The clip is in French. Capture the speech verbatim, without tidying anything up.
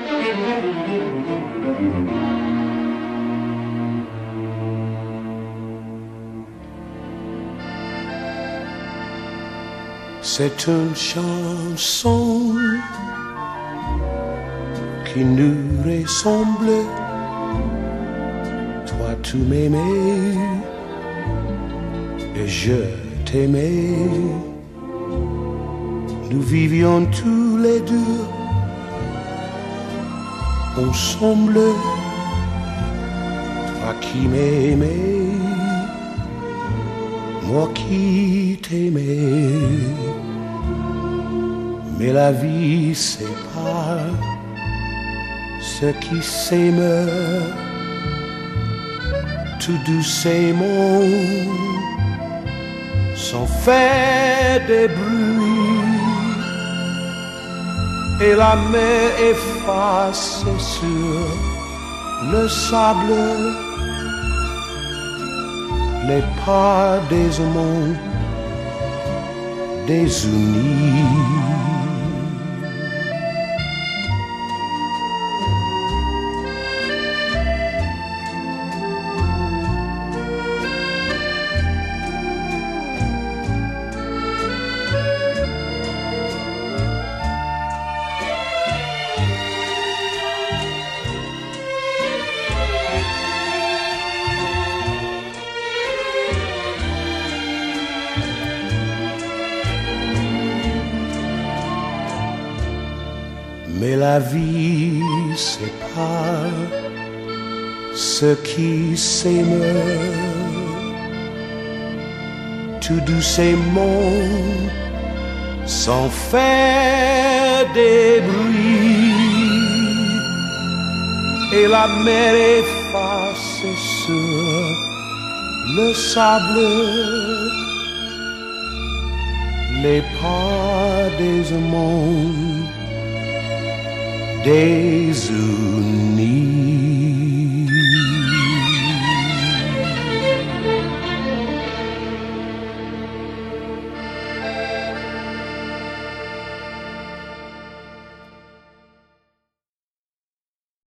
C'est une chanson qui nous ressemble. Toi tu m'aimais et je t'aimais. Nous vivions tous les deux ensemble. Toi qui m'aimais, moi qui t'aimais. Mais la vie sépare ceux qui s'aiment tout doucement, sans faire des bruits. Et la mer efface sur le sable les pas des amants désunis. Mais la vie sépare ceux qui s'aiment tout doucement, sans faire des bruits. Et la mer efface sur le sable les pas des amants désunis.